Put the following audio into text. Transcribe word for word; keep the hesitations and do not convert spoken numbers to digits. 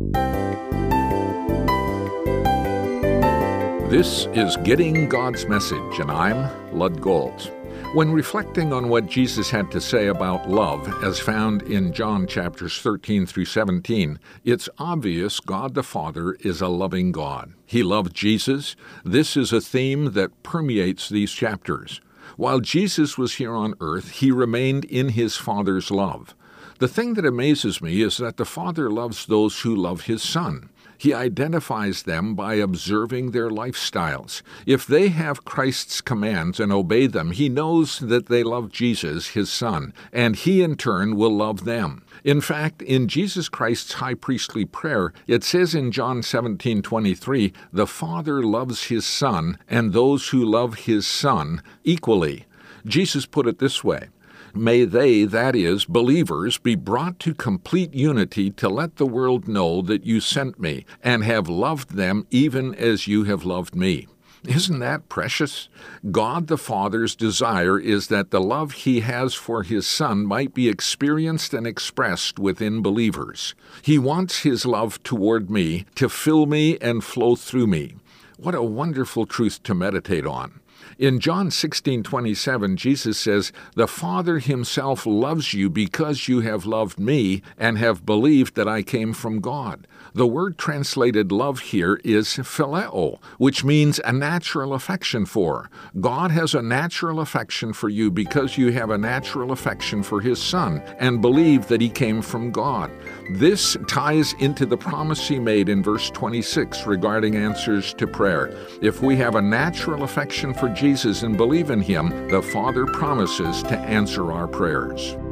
This is Getting God's Message, and I'm Lud Golds. When reflecting on what Jesus had to say about love, as found in John chapters thirteen through seventeen, it's obvious God the Father is a loving God. He loved Jesus. This is a theme that permeates these chapters. While Jesus was here on earth, he remained in his Father's love. The thing that amazes me is that the Father loves those who love his Son. He identifies them by observing their lifestyles. If they have Christ's commands and obey them, he knows that they love Jesus, his Son, and he in turn will love them. In fact, in Jesus Christ's high priestly prayer, it says in John seventeen twenty-three, "The Father loves his Son, and those who love his Son equally." Jesus put it this way: "May they, that is, believers, be brought to complete unity to let the world know that you sent me and have loved them even as you have loved me." Isn't that precious? God the Father's desire is that the love he has for his Son might be experienced and expressed within believers. He wants his love toward me to fill me and flow through me. What a wonderful truth to meditate on. In John sixteen twenty-seven, Jesus says, "The Father himself loves you because you have loved me and have believed that I came from God." The word translated love here is phileo, which means a natural affection for. God has a natural affection for you because you have a natural affection for his Son and believe that he came from God. This ties into the promise he made in verse twenty-six regarding answers to prayer. If we have a natural affection for Jesus and believe in him, the Father promises to answer our prayers.